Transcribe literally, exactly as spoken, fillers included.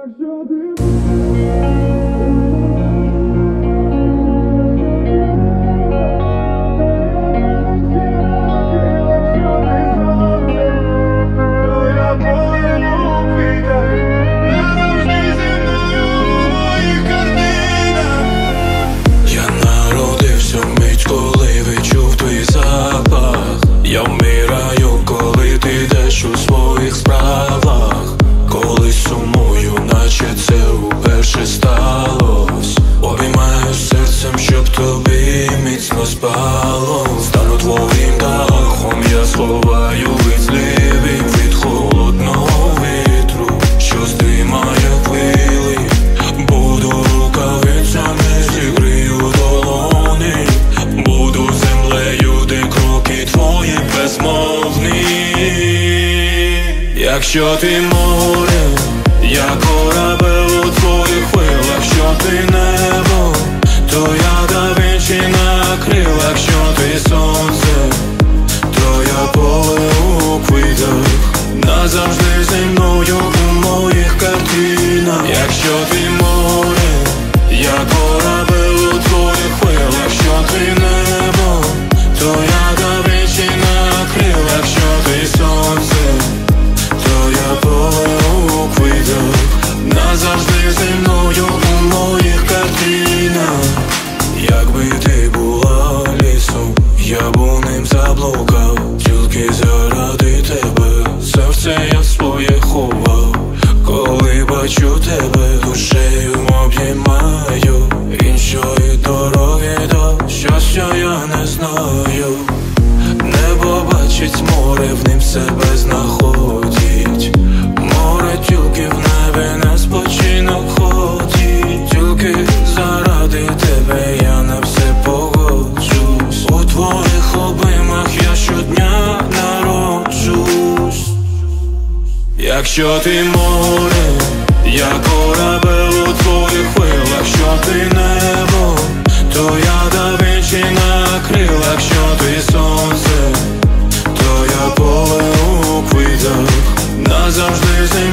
Якщо ти я вмираю, коли ти йдеш у своїх справах. Коли сумую, наче це уперше сталось. Обіймаю серцем, щоб тобі міцно спало. Стану твоїм дахом, я сховаю від зливів, від холодного вітру, що здимає хвилі. Буду рукавицями, зігрію долоні. Буду землею, де кроки твої безмовні. Якщо ти море, я корабель у твоїх хвилях. Якщо ти небо, то я да Вінчі на крилах. Якщо ти сонце, то я поле у квітах. Назавжди зі мною у моїх картинах. Якщо ти море, я корабель у твоїх хвилях. Якщо ти небо, то я да Вінчі на крилах. Якщо ти сонце, то я поле у квітах. Назавжди зі мною у моїх картинах. Якби ти була лісом, я б у ним заблукав. Тільки заради тебе серце я своє ховав. Коли бачу тебе, душею обіймаю. Іншої дороги до щастя я не знаю. Небо бачить море, в ним себе знаходить. Море тільки в небі на спочинок ходить. Тільки заради тебе я на все погоджусь. У твоїх обіймах я щодня народжусь. Якщо ти море, я корабель у твоїх хвилях. Якщо ти небо, то я да Вінчі на крилах. Якщо ти сонце, то я поле у квітах. Назавжди зі